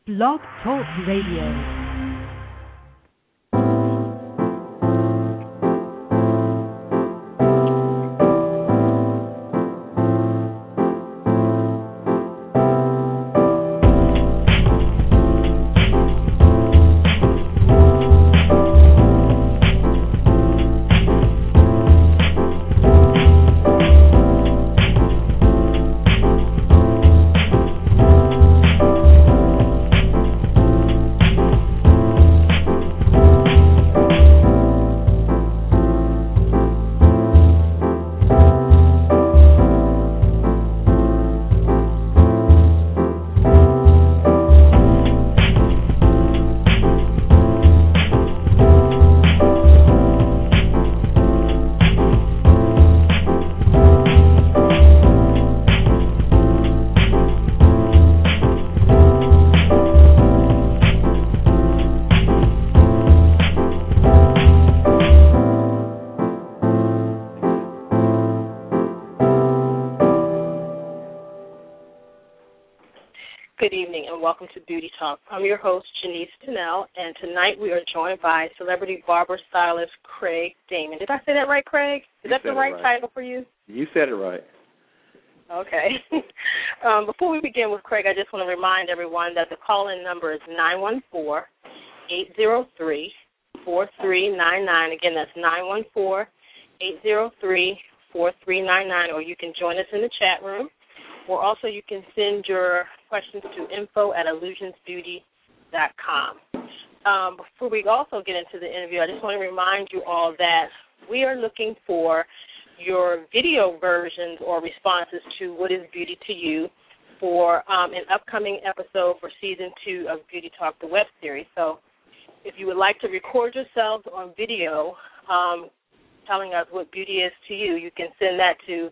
Blog Talk Radio. Good evening and welcome to Beauty Talk. I'm your host, Janice Donnell, and tonight we are joined by celebrity barber stylist Craig Damon. Did I say that right, Craig? Is that the right title for you? You said it right. Okay. Before we begin with Craig, I just want to remind everyone that the call-in number is 914-803-4399. Again, that's 914-803-4399, or you can join us in the chat room. Or also you can send your questions to info@illusionsbeauty.com. Before we also get into the interview, I just want to remind you all that we are looking for your video versions or responses to What is Beauty to You for an upcoming episode for Season 2 of Beauty Talk, the web series. So if you would like to record yourselves on video telling us what beauty is to you, you can send that to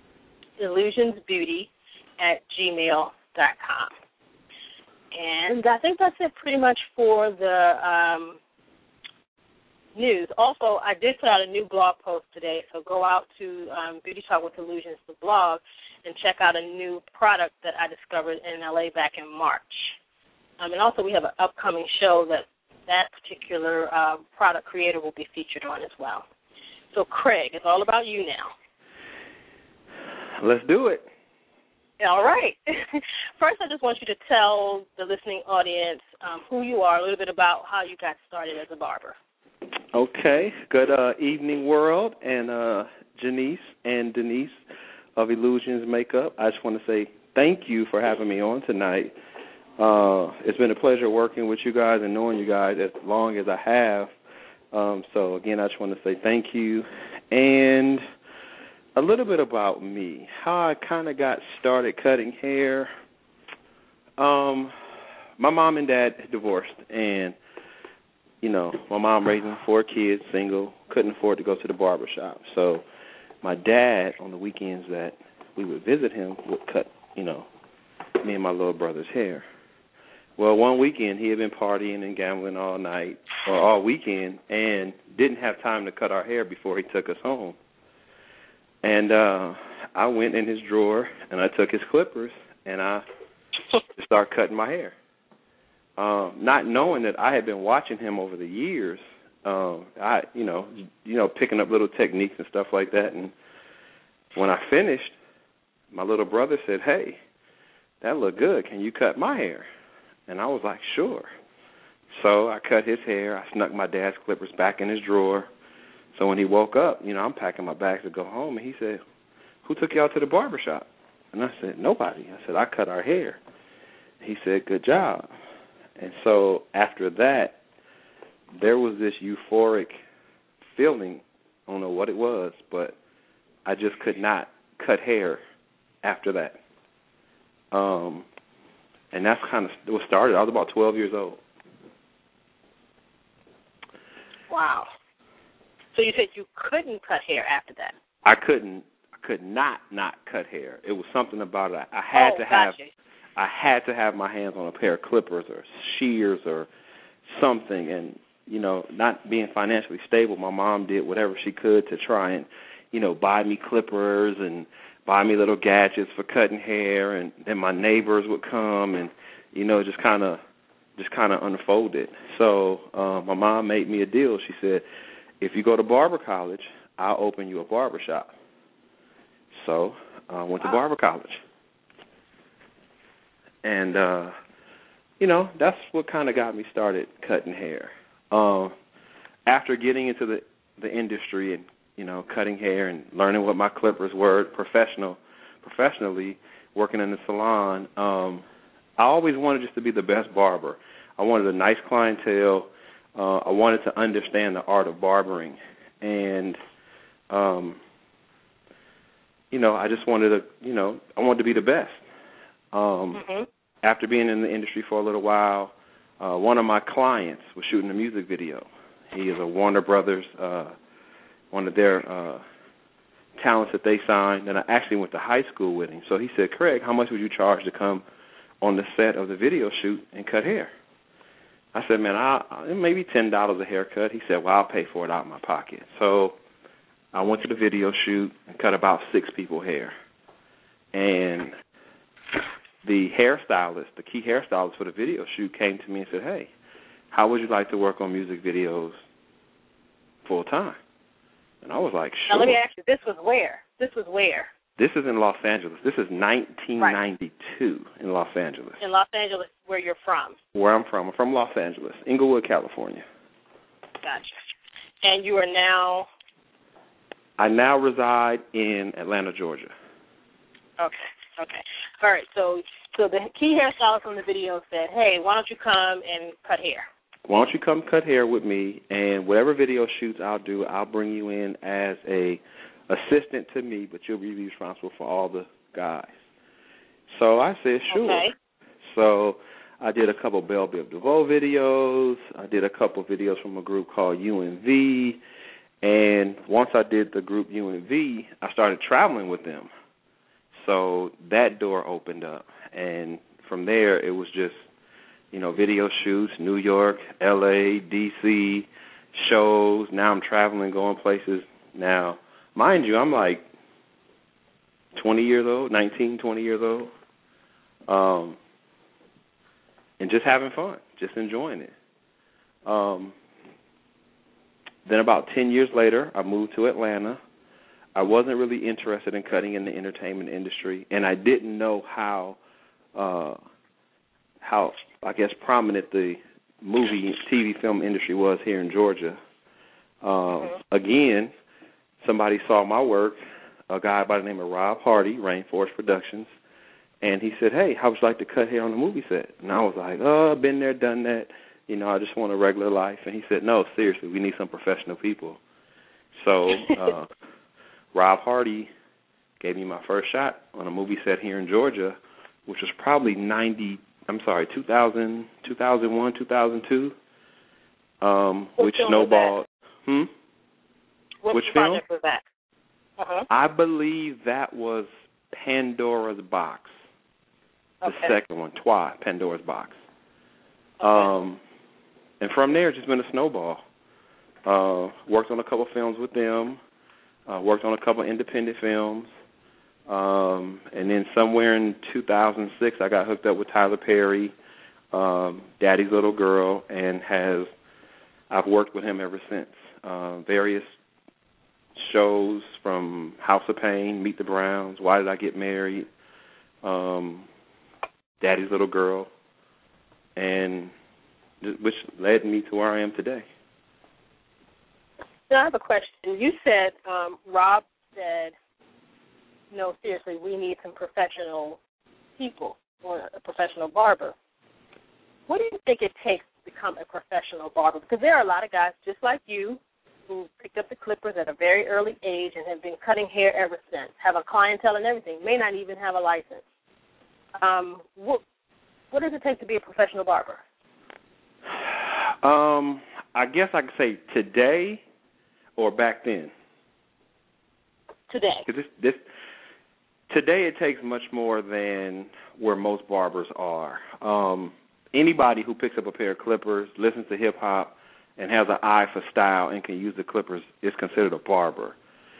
illusionsbeauty@gmail.com. And I think that's it pretty much for the news. Also, I did put out a new blog post today, so go out to Beauty Talk with Illusions, the blog, and check out a new product that I discovered in L.A. back in March. And also we have an upcoming show that particular product creator will be featured on as well. So, Craig, it's all about you now. Let's do it. All right. First, I just want you to tell the listening audience who you are, a little bit about how you got started as a barber. Okay. Good evening, world, and Janice and Denise of Illusions Makeup. I just want to say thank you for having me on tonight. It's been a pleasure working with you guys and knowing you guys as long as I have. So, again, I just want to say thank you. And a little bit about me, how I kind of got started cutting hair. My mom and dad divorced, and, you know, my mom raising 4 kids, single, couldn't afford to go to the barber shop. So my dad, on the weekends that we would visit him, would cut, you know, me and my little brother's hair. Well, one weekend he had been partying and gambling all night, or all weekend, and didn't have time to cut our hair before he took us home. And I went in his drawer, and I took his clippers, and I started cutting my hair, not knowing that I had been watching him over the years. Picking up little techniques and stuff like that. And when I finished, my little brother said, "Hey, that looked good. Can you cut my hair?" And I was like, "Sure." So I cut his hair. I snuck my dad's clippers back in his drawer. So when he woke up, you know, I'm packing my bags to go home, and he said, "Who took you out to the barber shop?" And I said, "Nobody." I said, "I cut our hair." He said, "Good job." And so after that, there was this euphoric feeling. I don't know what it was, but I just could not cut hair after that. And that's kind of what started. I was about 12 years old. Wow. So you said you couldn't cut hair after that? I could not cut hair. It was something about it. I had to have my hands on a pair of clippers or shears or something. And, you know, not being financially stable, my mom did whatever she could to try and, you know, buy me clippers and buy me little gadgets for cutting hair. And then my neighbors would come and, you know, just kind of just kind of unfolded. So my mom made me a deal. She said, if you go to barber college, I'll open you a barber shop. So I went to barber college. And, that's what kind of got me started cutting hair. After getting into the industry and, cutting hair and learning what my clippers were professionally, working in the salon, I always wanted just to be the best barber. I wanted a nice clientele. I wanted to understand the art of barbering. And, I just wanted I wanted to be the best. After being in the industry for a little while, one of my clients was shooting a music video. He is a Warner Brothers, one of their talents that they signed, and I actually went to high school with him. So he said, Craig, how much would you charge to come on the set of the video shoot and cut hair? I said, man, maybe $10 a haircut. He said, well, I'll pay for it out of my pocket. So I went to the video shoot and cut about 6 people's hair. And the key hairstylist for the video shoot came to me and said, hey, how would you like to work on music videos full time? And I was like, sure. Now let me ask you, this was where? This is in Los Angeles. This is 1992 in Los Angeles. In Los Angeles, where you're from? Where I'm from. I'm from Los Angeles, Inglewood, California. Gotcha. And you are now? I now reside in Atlanta, Georgia. Okay. All right, so the key hairstylist from the video said, hey, why don't you come and cut hair? Why don't you come cut hair with me, and whatever video shoots I'll do, I'll bring you in as a assistant to me, but you'll be responsible for all the guys. So I said, sure. Okay. So I did a couple Belle Biv DeVoe videos. I did a couple videos from a group called UNV. And once I did the group UNV, I started traveling with them. So that door opened up. And from there, it was just, video shoots, New York, L.A., D.C., shows. Now I'm traveling, going places. Now, mind you, I'm like 20 years old, 19, 20 years old, and just having fun, just enjoying it. Then about 10 years later, I moved to Atlanta. I wasn't really interested in cutting in the entertainment industry, and I didn't know how I guess, prominent the movie, TV, film industry was here in Georgia. Again, somebody saw my work, a guy by the name of Rob Hardy, Rainforest Productions, and he said, hey, how would you like to cut hair on the movie set? And I was like, I've been there, done that. I just want a regular life. And he said, no, seriously, we need some professional people. So Rob Hardy gave me my first shot on a movie set here in Georgia, which was probably 2000, 2001, 2002, which snowballed. Which project was that? I believe that was Pandora's Box, the second one, Twa, Pandora's Box. And from there, it's just been a snowball. Worked on a couple films with them, worked on a couple independent films, and then somewhere in 2006, I got hooked up with Tyler Perry, Daddy's Little Girl, and I've worked with him ever since. Various shows from House of Pain, Meet the Browns, Why Did I Get Married, Daddy's Little Girl, and which led me to where I am today. Now I have a question. You said, Rob said, no, seriously, we need some professional people or a professional barber. What do you think it takes to become a professional barber? Because there are a lot of guys just like you who picked up the clippers at a very early age and have been cutting hair ever since, have a clientele and everything, may not even have a license. What does it take to be a professional barber? I guess I could say today or back then. Today. Because today it takes much more than where most barbers are. Anybody who picks up a pair of clippers, listens to hip-hop, and has an eye for style and can use the clippers is considered a barber.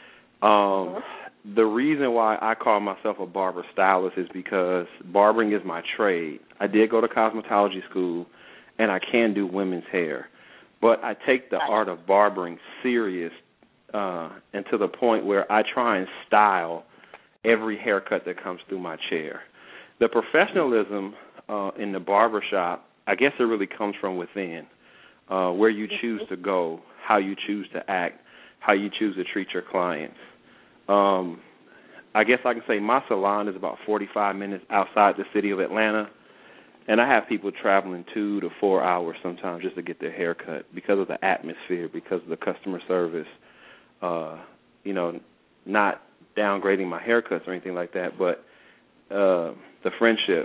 The reason why I call myself a barber stylist is because barbering is my trade. I did go to cosmetology school, and I can do women's hair. But I take the art of barbering serious and to the point where I try and style every haircut that comes through my chair. The professionalism in the barbershop, I guess it really comes from within, where you choose to go, how you choose to act, how you choose to treat your clients. I guess I can say my salon is about 45 minutes outside the city of Atlanta, and I have people traveling 2 to 4 hours sometimes just to get their hair cut because of the atmosphere, because of the customer service, not downgrading my haircuts or anything like that, but the friendship,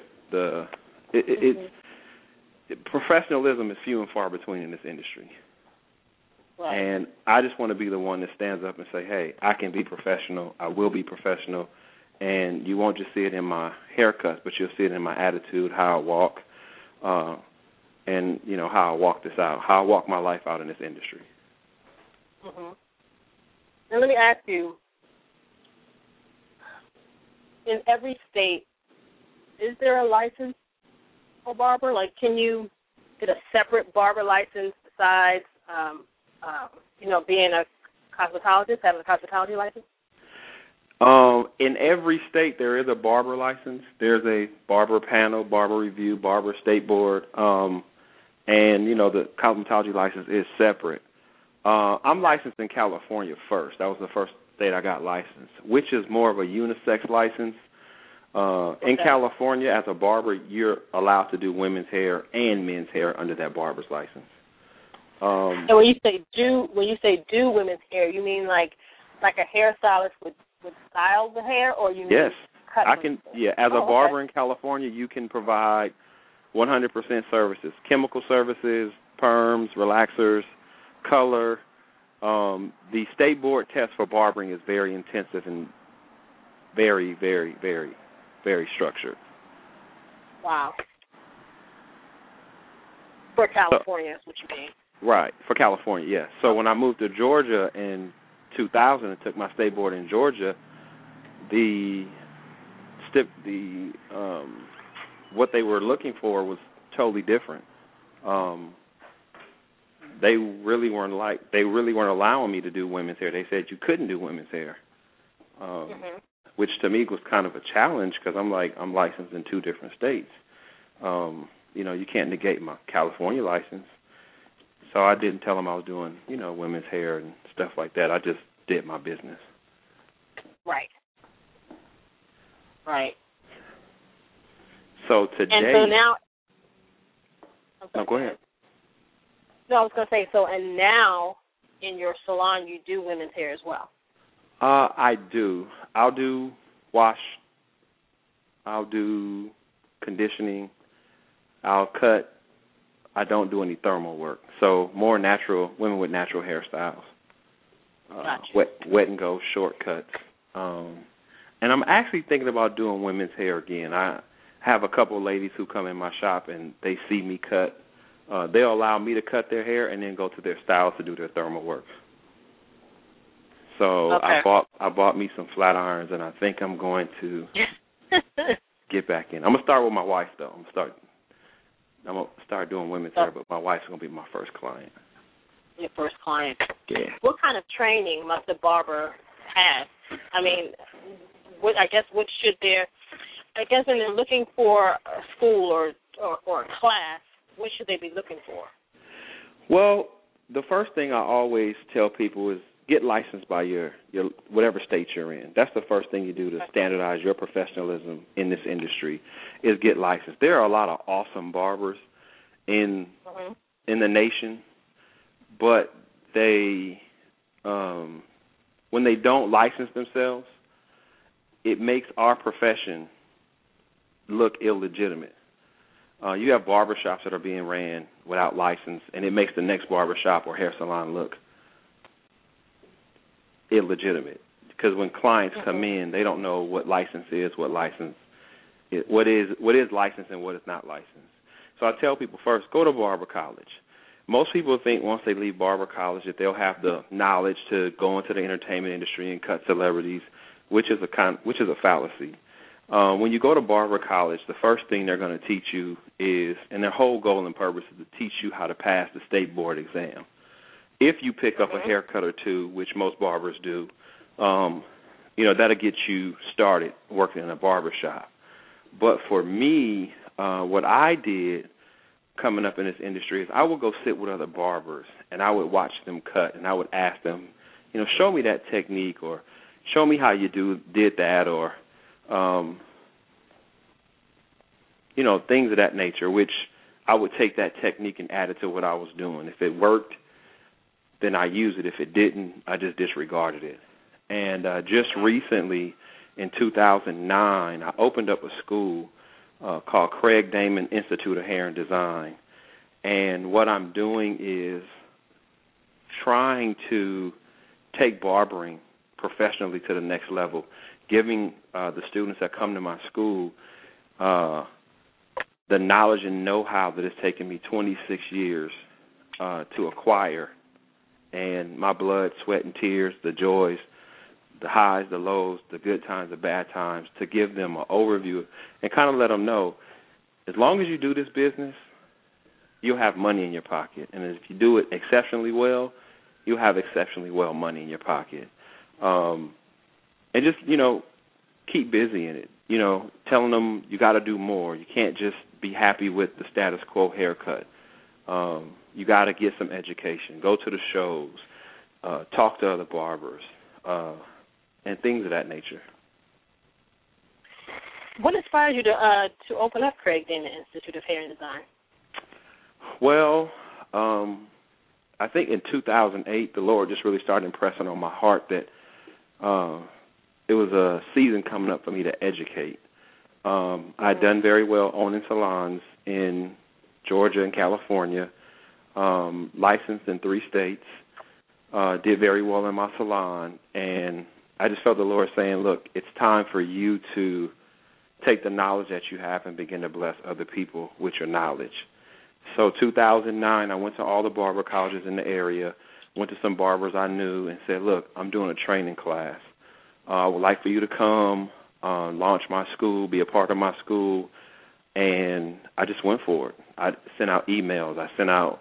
professionalism is few and far between in this industry. Right. And I just want to be the one that stands up and say, hey, I can be professional, I will be professional, and you won't just see it in my haircuts, but you'll see it in my attitude, how I walk, and, how I walk this out, how I walk my life out in this industry. Mm-hmm. And let me ask you, in every state, is there a license for barber? Like, can you get a separate barber license besides, being a cosmetologist, having a cosmetology license? In every state, there is a barber license. There's a barber panel, barber review, barber state board, and, the cosmetology license is separate. I'm licensed in California first. That was the first state I got licensed, which is more of a unisex license. In California, as a barber, you're allowed to do women's hair and men's hair under that barber's license. And when you say do women's hair, you mean like a hairstylist would style the hair, or you mean cut? I can. Yeah, as a barber in California, you can provide 100% services: chemical services, perms, relaxers, color. The state board test for barbering is very intensive and very, very, very, very structured. Wow. For California, that's what you mean. Right, for California, yes. So when I moved to Georgia in 2000 and took my state board in Georgia, what they were looking for was totally different. They really weren't allowing me to do women's hair. They said you couldn't do women's hair, which to me was kind of a challenge because I'm licensed in 2 different states. You can't negate my California license. So I didn't tell them I was doing, women's hair and stuff like that. I just did my business. Right. Right. So today. And so now. No, go ahead. No, I was going to say, and now in your salon you do women's hair as well. I do. I'll do wash. I'll do conditioning. I'll cut. I don't do any thermal work. So more natural, women with natural hairstyles. Gotcha. Wet and go, shortcuts. And I'm actually thinking about doing women's hair again. I have a couple of ladies who come in my shop and they see me cut. They'll allow me to cut their hair and then go to their stylist to do their thermal work. So I bought me some flat irons, and I think I'm going to get back in. I'm gonna start with my wife though. I'm gonna start doing women's hair, but my wife's gonna be my first client. Your first client. Yeah. What kind of training must a barber have? I mean, what should their? I guess when they're looking for a school or a class, what should they be looking for? Well, the first thing I always tell people is get licensed by your whatever state you're in. That's the first thing you do to standardize your professionalism in this industry is get licensed. There are a lot of awesome barbers in the nation, but they when they don't license themselves, it makes our profession look illegitimate. You have barbershops that are being ran without license, and it makes the next barbershop or hair salon look illegitimate. Because when clients come in, they don't know what license is, what is licensed and what is not licensed. So I tell people first, go to barber college. Most people think once they leave barber college that they'll have the knowledge to go into the entertainment industry and cut celebrities, which is a fallacy. When you go to barber college, the first thing they're going to teach you is, and their whole goal and purpose is to teach you how to pass the state board exam. If you pick up a haircut or two, which most barbers do, that'll get you started working in a barber shop. But for me, what I did coming up in this industry is I would go sit with other barbers, and I would watch them cut, and I would ask them, show me that technique, or show me how you did that, or things of that nature, which I would take that technique and add it to what I was doing. If it worked, then I used it. If it didn't, I just disregarded it. And just recently, in 2009, I opened up a school called Craig Damon Institute of Hair and Design. And what I'm doing is trying to take barbering professionally to the next level, giving the students that come to my school the knowledge and know-how that it's taken me 26 years to acquire, and my blood, sweat, and tears, the joys, the highs, the lows, the good times, the bad times, to give them an overview and kind of let them know, as long as you do this business, you'll have money in your pocket. And if you do it exceptionally well, you'll have exceptionally well money in your pocket. And just, keep busy in it. Telling them you got to do more. You can't just be happy with the status quo haircut. You got to get some education. Go to the shows. Talk to other barbers, and things of that nature. What inspired you to open up Craig Damon Institute of Hair and Design? Well, I think in 2008, the Lord just really started impressing on my heart that it was a season coming up for me to educate. I'd done very well owning salons in Georgia and California, licensed in 3 states, did very well in my salon, and I just felt the Lord saying, look, it's time for you to take the knowledge that you have and begin to bless other people with your knowledge. So 2009, I went to all the barber colleges in the area, went to some barbers I knew and said, look, I'm doing a training class. I would like for you to come, launch my school, be a part of my school, and I just went for it. I sent out emails. I sent out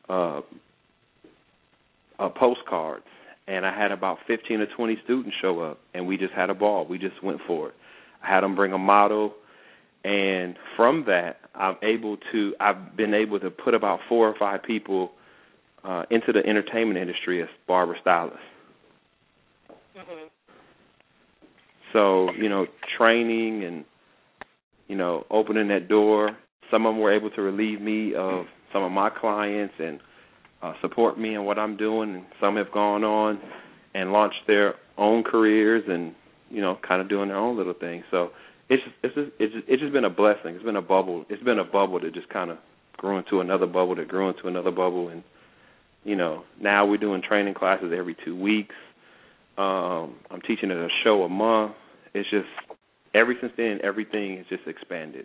postcards, and I had about 15 or 20 students show up, and we just had a ball. We just went for it. I had them bring a model, and from that, I've been able to put about 4 or 5 people into the entertainment industry as barber stylists. Mm-hmm. So, training and, opening that door. Some of them were able to relieve me of some of my clients and support me in what I'm doing. And some have gone on and launched their own careers and, kind of doing their own little thing. So it's just been a blessing. It's been a bubble. It's been a bubble that just kind of grew into another bubble that grew into another bubble. And, now we're doing training classes every 2 weeks. I'm teaching at a show a month. It's just, ever since then, everything has just expanded.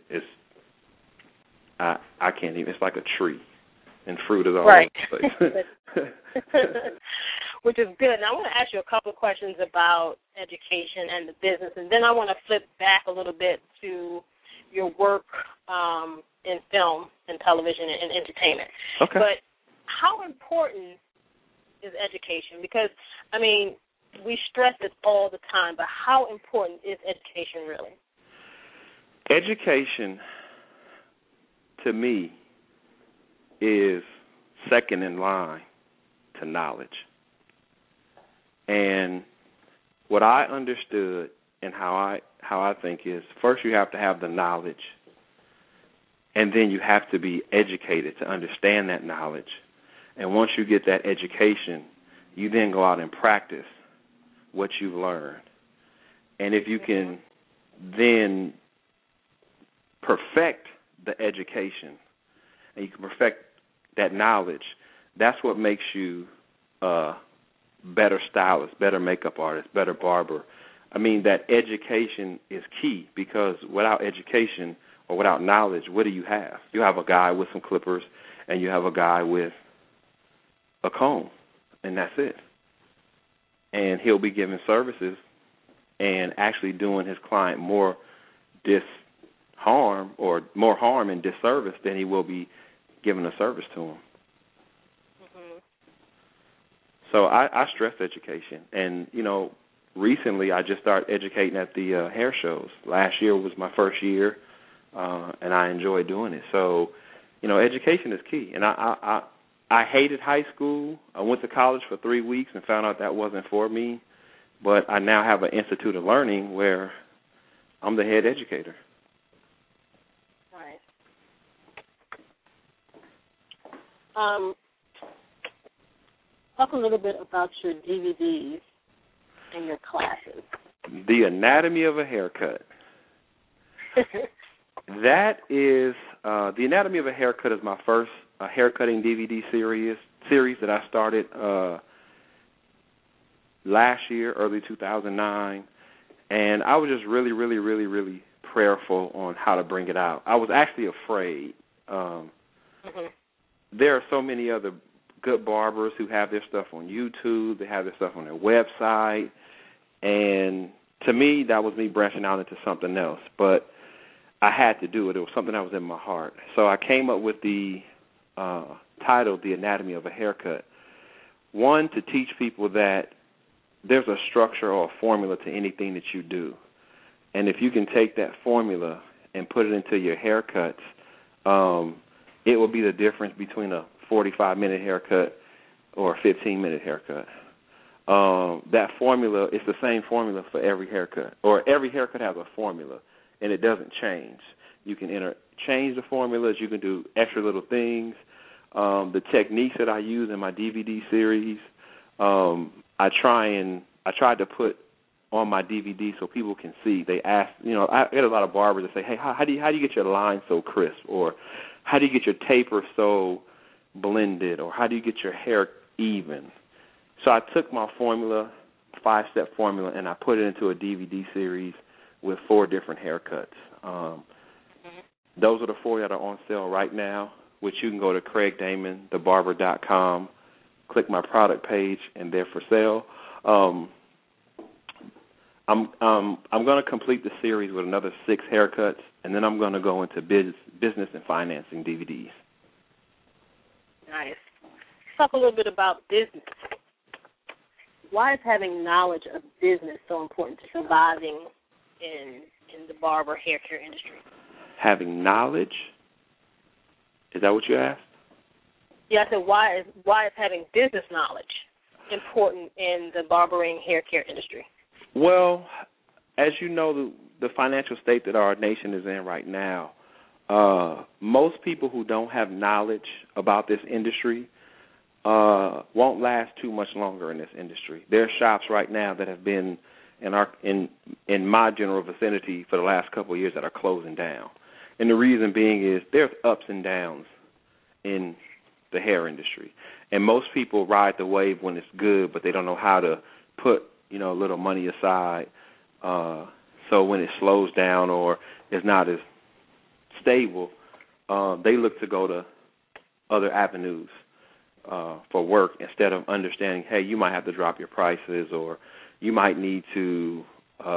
I can't even, it's like a tree, and fruit is all right. over the place. Which is good. And I want to ask you a couple of questions about education and the business, and then I want to flip back a little bit to your work in film and television and entertainment. Okay. But how important is education? Because, we stress it all the time, but how important is education really? Education, to me, is second in line to knowledge. And what I understood and how I think is, first you have to have the knowledge, and then you have to be educated to understand that knowledge. And once you get that education, you then go out and practice what you've learned. And if you can then perfect the education and you can perfect that knowledge, that's what makes you a better stylist, better makeup artist, better barber. That education is key, because without education or without knowledge, what do you have? You have a guy with some clippers and you have a guy with a comb, and that's it. And he'll be giving services and actually doing his client more harm or more harm and disservice than he will be giving a service to him. Mm-hmm. So I stress education. And, recently I just started educating at the hair shows. Last year was my first year, and I enjoy doing it. So, education is key. And I hated high school. I went to college for 3 weeks and found out that wasn't for me. But I now have an Institute of Learning where I'm the head educator. Right. Talk a little bit about your DVDs and your classes. The Anatomy of a Haircut. That is, The Anatomy of a Haircut is my first haircutting DVD series that I started last year, early 2009, and I was just really, really, really, really prayerful on how to bring it out. I was actually afraid. There are so many other good barbers who have their stuff on YouTube. They have their stuff on their website, and to me, that was me branching out into something else. But I had to do it. It was something that was in my heart. So I came up with the title, The Anatomy of a Haircut. One, to teach people that there's a structure or a formula to anything that you do. And if you can take that formula and put it into your haircuts, it will be the difference between a 45-minute haircut or a 15-minute haircut. That formula is the same formula for every haircut, or every haircut has a formula, and it doesn't change. You can change the formulas. You can do extra little things. The techniques that I use in my DVD series, I tried to put on my DVD so people can see. They ask, I get a lot of barbers that say, hey, how do you get your line so crisp, or how do you get your taper so blended, or how do you get your hair even? So I took my formula, 5-step formula, and I put it into a DVD series with 4 different haircuts. Those are the 4 that are on sale right now, which you can go to CraigDamon.thebarber.com, click my product page, and they're for sale. I'm going to complete the series with another 6 haircuts, and then I'm going to go into business and financing DVDs. Nice. Let's talk a little bit about business. Why is having knowledge of business so important to surviving in the barber hair care industry? Having knowledge? Is that what you asked? Yeah, I said why is having business knowledge important in the barbering hair care industry? Well, as you know, the financial state that our nation is in right now, most people who don't have knowledge about this industry won't last too much longer in this industry. There are shops right now that have been in my general vicinity for the last couple of years that are closing down. And the reason being is there's ups and downs in the hair industry. And most people ride the wave when it's good, but they don't know how to put, a little money aside. So when it slows down or is not as stable, they look to go to other avenues for work instead of understanding, hey, you might have to drop your prices, or you might need to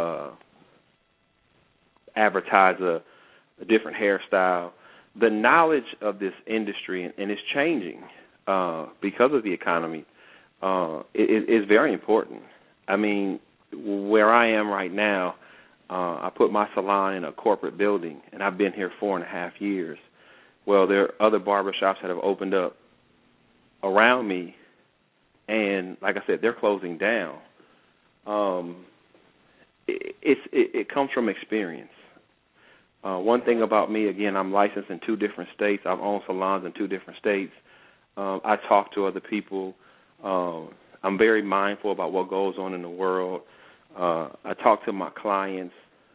advertise a different hairstyle. The knowledge of this industry, and it's changing because of the economy, is very important. I mean, where I am right now, I put my salon in a corporate building, and I've been here 4.5 years. Well, there are other barbershops that have opened up around me, and like I said, they're closing down. It comes from experience. One thing about me, again, I'm licensed in 2 different states. I've owned salons in 2 different states. I talk to other people. I'm very mindful about what goes on in the world. I talk to my clients.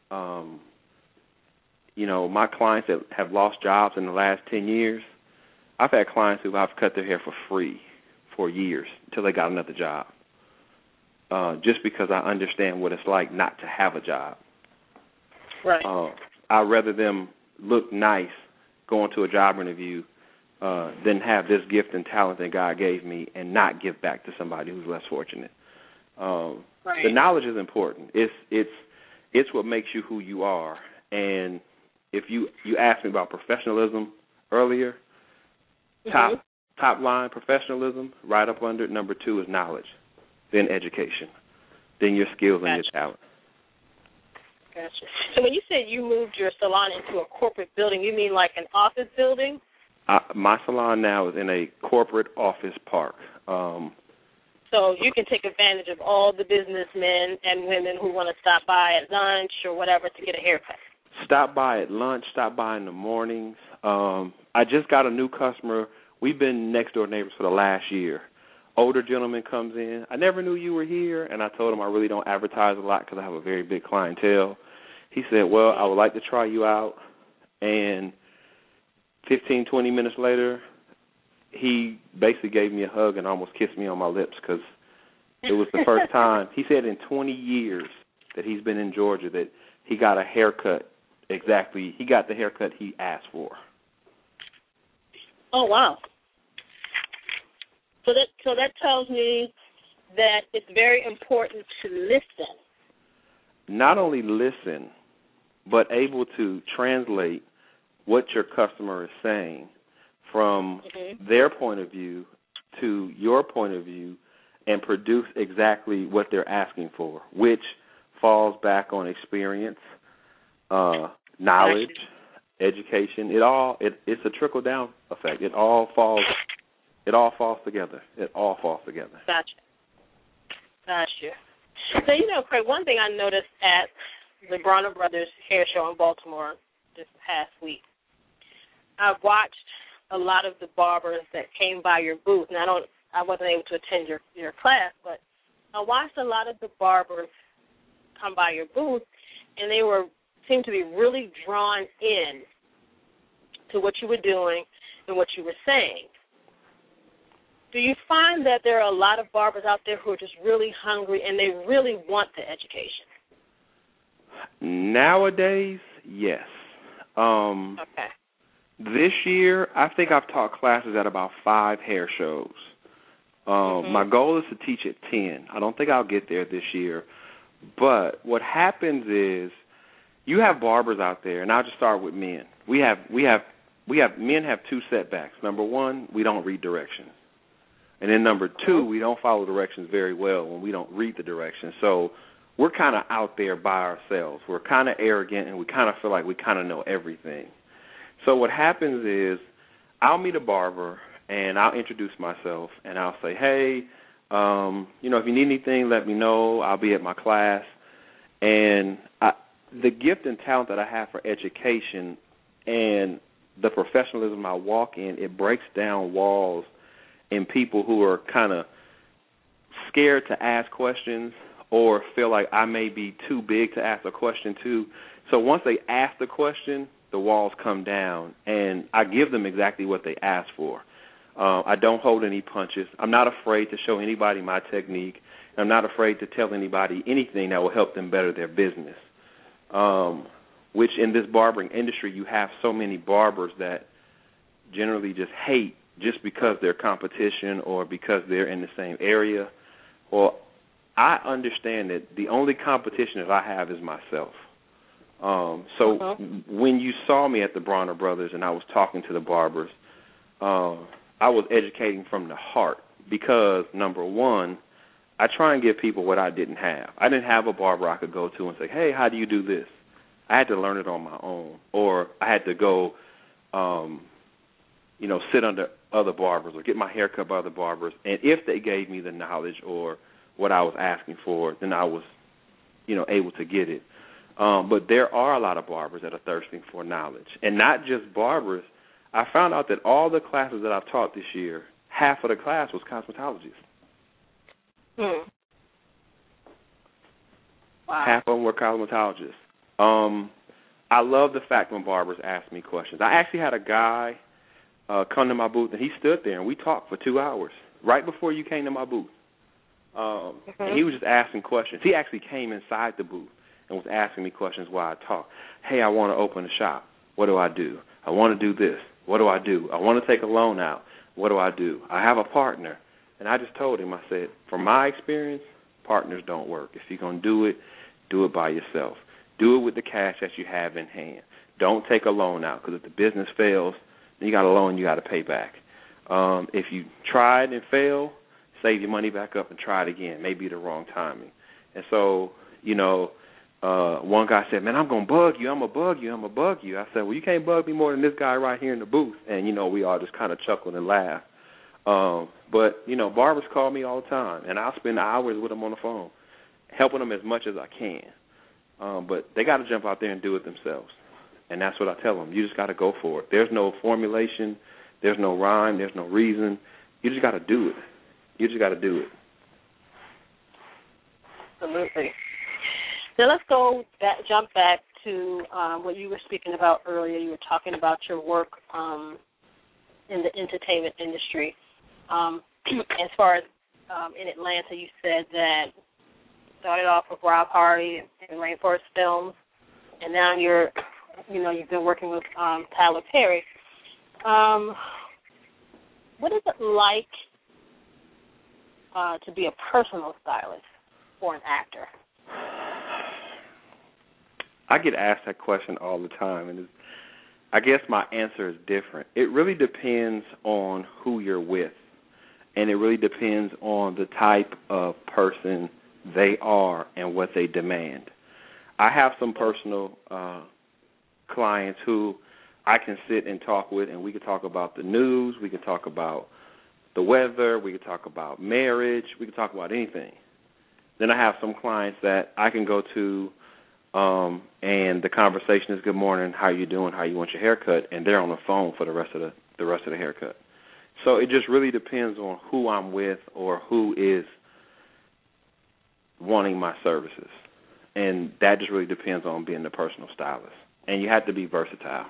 My clients that have lost jobs in the last 10 years, I've had clients who I've cut their hair for free for years until they got another job, just because I understand what it's like not to have a job. Right. I'd rather them look nice going to a job interview than have this gift and talent that God gave me and not give back to somebody who's less fortunate. Right. The knowledge is important. It's what makes you who you are. And if you asked me about professionalism earlier, top line professionalism, right up under it, number 2 is knowledge, then education, then your skills and your talent. Gotcha. So when you said you moved your salon into a corporate building, you mean like an office building? My salon now is in a corporate office park. So you can take advantage of all the businessmen and women who want to stop by at lunch or whatever to get a haircut. Stop by at lunch, stop by in the mornings. I just got a new customer. We've been next-door neighbors for the last year. Older gentleman comes in. I never knew you were here, and I told him I really don't advertise a lot because I have a very big clientele. He said, well, I would like to try you out. And 15, 20 minutes later, he basically gave me a hug and almost kissed me on my lips because it was the first time. He said in 20 years that he's been in Georgia that he got a haircut exactly. He got the haircut he asked for. Oh, wow. So that tells me that it's very important to listen. Not only listen, but able to translate what your customer is saying from their point of view to your point of view and produce exactly what they're asking for, which falls back on experience, knowledge, education. It's a trickle-down effect. It all falls together. It all falls together. Gotcha. So, Craig, one thing I noticed at the Bronner Brothers Hair Show in Baltimore this past week, I watched a lot of the barbers that came by your booth. And I wasn't able to attend your class, but I watched a lot of the barbers come by your booth, and they seemed to be really drawn in to what you were doing and what you were saying. Do you find that there are a lot of barbers out there who are just really hungry and they really want the education? Nowadays, yes. Okay. This year, I think I've taught classes at about 5 hair shows. My goal is to teach at 10. I don't think I'll get there this year. But what happens is you have barbers out there, and I'll just start with men. Men have 2 setbacks. Number 1, we don't read directions. And then number 2, we don't follow directions very well when we don't read the directions. So we're kind of out there by ourselves. We're kind of arrogant, and we kind of feel like we kind of know everything. So what happens is I'll meet a barber, and I'll introduce myself, and I'll say, hey, if you need anything, let me know. I'll be at my class. And the gift and talent that I have for education and the professionalism I walk in, it breaks down walls in people who are kind of scared to ask questions or feel like I may be too big to ask a question to. So once they ask the question, the walls come down, and I give them exactly what they ask for. I don't hold any punches. I'm not afraid to show anybody my technique. I'm not afraid to tell anybody anything that will help them better their business, which in this barbering industry, you have so many barbers that generally just hate just because they're competition or because they're in the same area. Well, I understand that the only competition that I have is myself. When you saw me at the Bronner Brothers and I was talking to the barbers, I was educating from the heart because, number 1, I try and give people what I didn't have. I didn't have a barber I could go to and say, hey, how do you do this? I had to learn it on my own, or I had to go, sit under other barbers or get my hair cut by other barbers. And if they gave me the knowledge or what I was asking for, then I was, able to get it. But there are a lot of barbers that are thirsting for knowledge. And not just barbers. I found out that all the classes that I've taught this year, half of the class was cosmetologists. Wow. Half of them were cosmetologists. I love the fact when barbers ask me questions. I actually had a guy come to my booth, and he stood there, and we talked for 2 hours, right before you came to my booth. And he was just asking questions. He actually came inside the booth and was asking me questions while I talked. Hey, I want to open a shop. What do I do? I want to do this. What do I do? I want to take a loan out. What do I do? I have a partner. And I just told him, I said, from my experience, partners don't work. If you're going to do it by yourself. Do it with the cash that you have in hand. Don't take a loan out, because if the business fails, then you got a loan you got to pay back. If you tried and failed, save your money back up and try it again. Maybe the wrong timing. And so, one guy said, man, I'm going to bug you. I'm going to bug you. I'm going to bug you. I said, well, you can't bug me more than this guy right here in the booth. And, we all just kind of chuckled and laughed. But barbers call me all the time, and I'll spend hours with them on the phone, helping them as much as I can. But they got to jump out there and do it themselves. And that's what I tell them. You just got to go for it. There's no formulation. There's no rhyme. There's no reason. You just got to do it. You just got to do it. Absolutely. Now let's jump back to what you were speaking about earlier. You were talking about your work in the entertainment industry. As far as in Atlanta, you said that you started off with Rob Hardy and Rainforest Films, and now you've been working with Tyler Perry. What is it like to be a personal stylist for an actor? I get asked that question all the time, and I guess my answer is different. It really depends on who you're with, and it really depends on the type of person they are and what they demand. I have some personal clients who I can sit and talk with, and we can talk about the news, we can talk about the weather, we can talk about marriage, we can talk about anything. Then I have some clients that I can go to, and the conversation is, good morning, how you doing, how you want your haircut, and they're on the phone for the rest of the haircut. So it just really depends on who I'm with or who is wanting my services. And that just really depends on being the personal stylist. And you have to be versatile.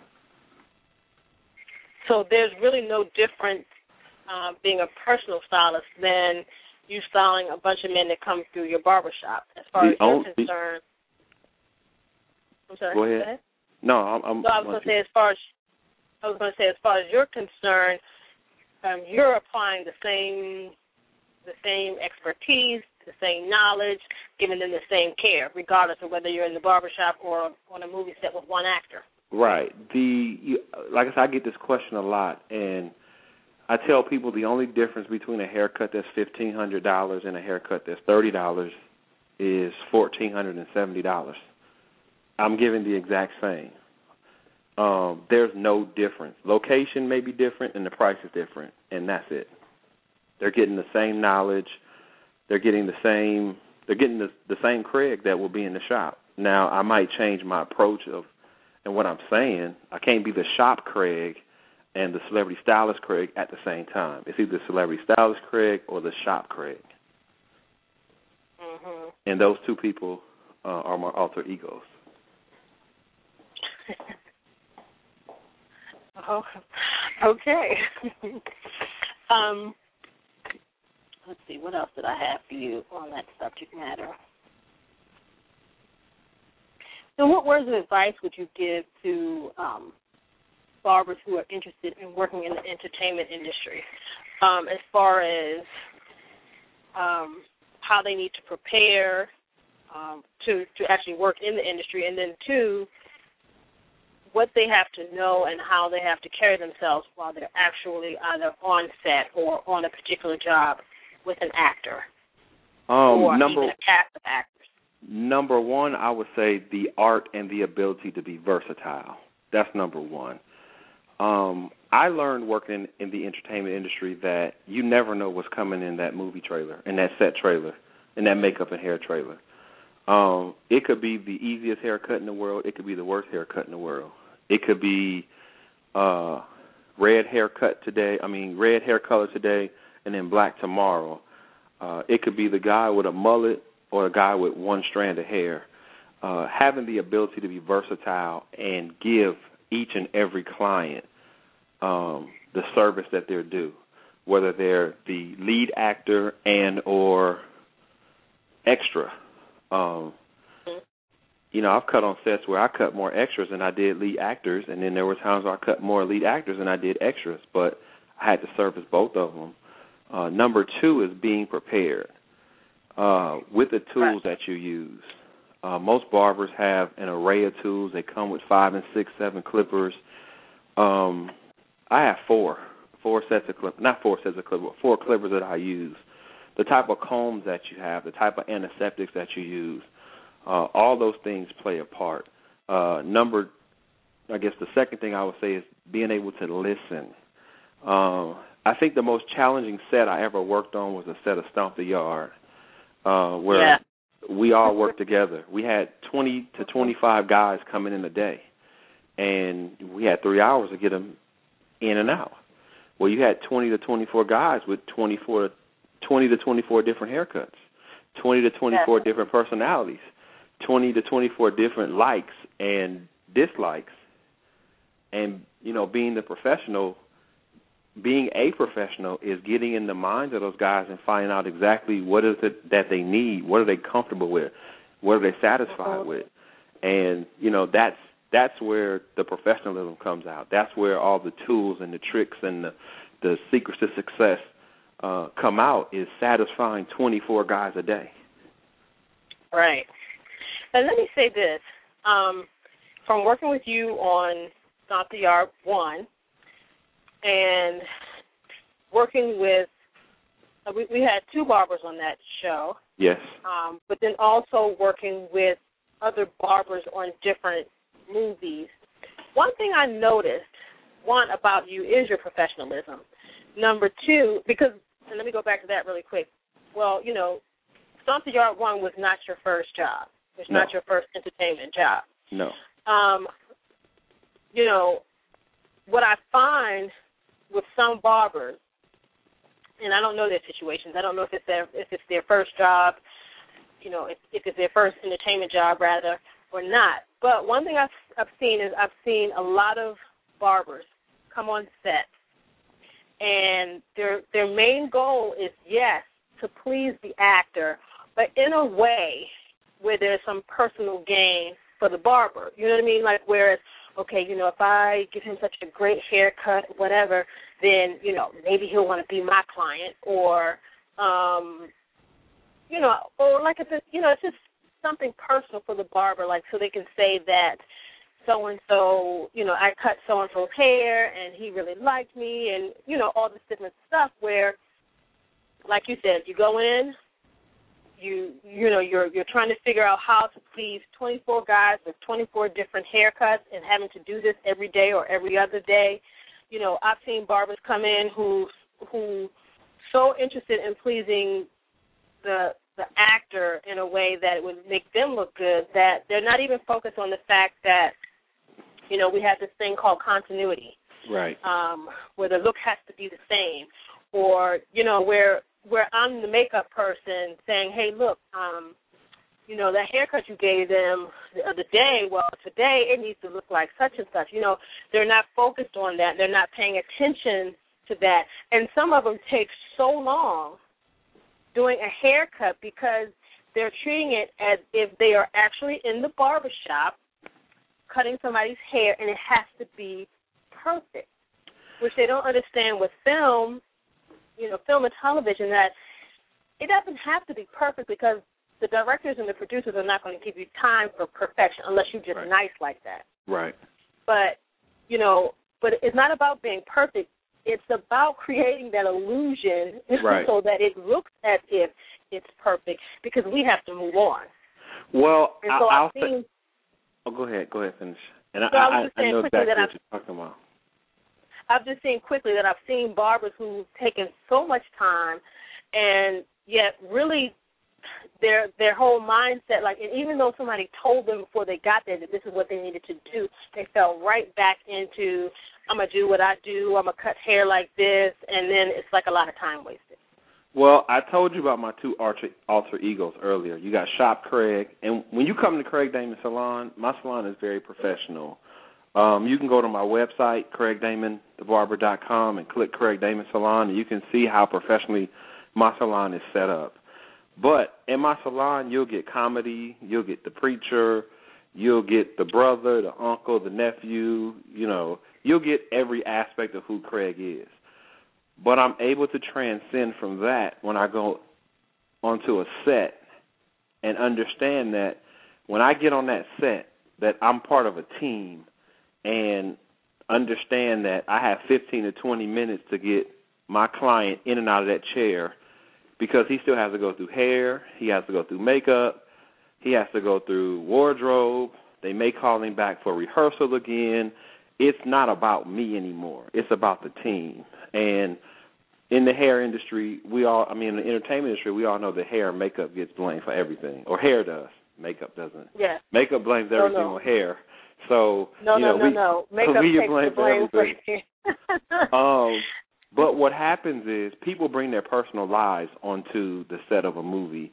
So there's really no difference being a personal stylist than you styling a bunch of men that come through your barbershop. As far as you're concerned. I'm sorry. Go ahead. No, I was going to say, as far as you're concerned, you're applying the same expertise, the same knowledge, giving them the same care, regardless of whether you're in the barbershop or on a movie set with one actor. Right. Like I said, I get this question a lot, and I tell people the only difference between a haircut that's $1,500 and a haircut that's $30 is $1,470. I'm giving the exact same. There's no difference. Location may be different, and the price is different, and that's it. They're getting the same knowledge. They're getting the same Craig that will be in the shop. Now, I might change my approach and what I'm saying. I can't be the shop Craig and the celebrity stylist Craig at the same time. It's either the celebrity stylist Craig or the shop Craig. Mm-hmm. And those two people are my alter egos. Oh, okay. Let's see, what else did I have for you on that subject matter? So what words of advice would you give to barbers who are interested in working in the entertainment industry, as far as how they need to prepare to actually work in the industry, and then two, what they have to know and how they have to carry themselves while they're actually either on set or on a particular job with an actor or even a cast of actors? Number one, I would say the art and the ability to be versatile. That's number one. I learned working in the entertainment industry that you never know what's coming in that movie trailer, in that set trailer, in that makeup and hair trailer. It could be the easiest haircut in the world. It could be the worst haircut in the world. It could be red hair color today and then black tomorrow. It could be the guy with a mullet or a guy with one strand of hair. Having the ability to be versatile and give each and every client the service that they're due, whether they're the lead actor and or extra. I've cut on sets where I cut more extras than I did lead actors, and then there were times where I cut more lead actors than I did extras, but I had to service both of them. Number two is being prepared with the tools that you use. Most barbers have an array of tools. They come with 5 and 6, 7 clippers. I have four sets of clippers, not 4 sets of clippers, but 4 clippers that I use. The type of combs that you have, the type of antiseptics that you use, all those things play a part. I guess the second thing I would say is being able to listen. I think the most challenging set I ever worked on was a set of Stomp the Yard, where we all worked together. We had 20 to 25 guys coming in a day, and we had 3 hours to get them in and out. Well, you had 20 to 24 guys with 20 to 24 different haircuts, 20 to 24 different personalities, 20 to 24 different likes and dislikes. And, being a professional is getting in the minds of those guys and finding out exactly what is it that they need, what are they comfortable with, what are they satisfied with. And, that's where the professionalism comes out. That's where all the tools and the tricks and the secrets to success come out, is satisfying 24 guys a day. Right. And let me say this. From working with you on Stomp the Yard 1 and working with, we had 2 barbers on that show. Yes. But then also working with other barbers on different movies. One thing I noticed, one, about you is your professionalism. Number 2, and let me go back to that really quick. Well, Stomp the Yard 1 was not your first job. It's not your first entertainment job. No. What I find with some barbers, and I don't know their situations. I don't know if it's their first job, if it's their first entertainment job rather, or not. But one thing I've seen a lot of barbers come on set, and their main goal is, yes, to please the actor, but in a way where there's some personal gain for the barber. You know what I mean? Like, where it's, okay, if I give him such a great haircut, whatever, then, maybe he'll want to be my client, or, or like, it's just something personal for the barber, like, so they can say that so-and-so, I cut so-and-so's hair, and he really liked me, and, all this different stuff where, like you said, you go in, you're trying to figure out how to please 24 guys with 24 different haircuts and having to do this every day or every other day. I've seen barbers come in who so interested in pleasing the actor in a way that it would make them look good that they're not even focused on the fact that, we have this thing called continuity. Right. Where the look has to be the same, or, where I'm the makeup person saying, hey, look, that haircut you gave them the other day, well, today it needs to look like such and such. They're not focused on that. They're not paying attention to that. And some of them take so long doing a haircut because they're treating it as if they are actually in the barbershop cutting somebody's hair, and it has to be perfect, which they don't understand with film, film and television, that it doesn't have to be perfect because the directors and the producers are not going to give you time for perfection unless you're just nice like that. Right. But, but it's not about being perfect. It's about creating that illusion so that it looks as if it's perfect, because we have to move on. Well, and so I'll say... Oh, go ahead, finish. And so I know exactly what you're talking about. I've just seen quickly that I've seen barbers who've taken so much time, and yet really their whole mindset, like, and even though somebody told them before they got there that this is what they needed to do, they fell right back into, I'm going to do what I do, I'm going to cut hair like this, and then it's like a lot of time wasted. Well, I told you about my 2 alter egos earlier. You got Shop Craig, and when you come to Craig Damon Salon, my salon is very professional. You can go to my website, CraigDamonTheBarber.com, and click Craig Damon Salon, and you can see how professionally my salon is set up. But in my salon, you'll get comedy, you'll get the preacher, you'll get the brother, the uncle, the nephew, you'll get every aspect of who Craig is. But I'm able to transcend from that when I go onto a set and understand that when I get on that set, that I'm part of a team and understand that I have 15 to 20 minutes to get my client in and out of that chair, because he still has to go through hair, he has to go through makeup, he has to go through wardrobe. They may call him back for rehearsal again. It's not about me anymore. It's about the team. And in the hair industry, in the entertainment industry, we all know that hair and makeup gets blamed for everything, or hair does. Makeup doesn't. Yeah. Makeup blames everything on hair. So no. Makeup we takes blame the blame for everything. But what happens is people bring their personal lives onto the set of a movie,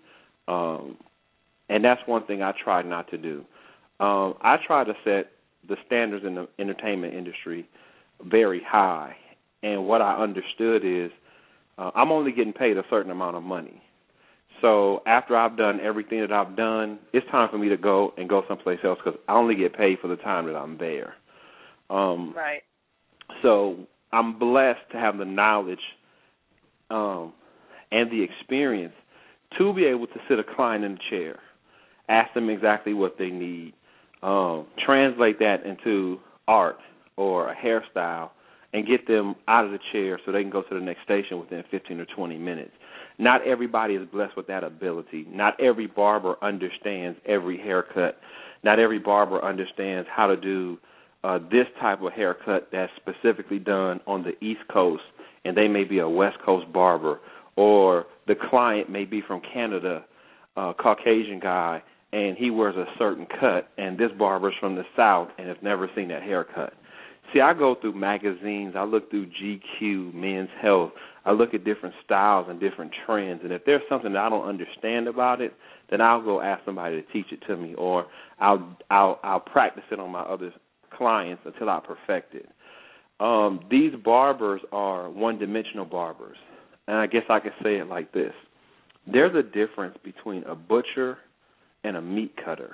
and that's one thing I try not to do. I try to set the standards in the entertainment industry very high, and what I understood is I'm only getting paid a certain amount of money. So after I've done everything that I've done, it's time for me to go someplace else, because I only get paid for the time that I'm there. Right. So I'm blessed to have the knowledge and the experience to be able to sit a client in the chair, ask them exactly what they need, translate that into art or a hairstyle, and get them out of the chair so they can go to the next station within 15 or 20 minutes. Not everybody is blessed with that ability. Not every barber understands every haircut. Not every barber understands how to do this type of haircut that's specifically done on the East Coast, and they may be a West Coast barber, or the client may be from Canada, Caucasian guy, and he wears a certain cut, and this barber's from the South and has never seen that haircut. See, I go through magazines, I look through GQ, Men's Health, I look at different styles and different trends, and if there's something that I don't understand about it, then I'll go ask somebody to teach it to me, or I'll practice it on my other clients until I perfect it. These barbers are one-dimensional barbers, and I guess I could say it like this. There's a difference between a butcher and a meat cutter,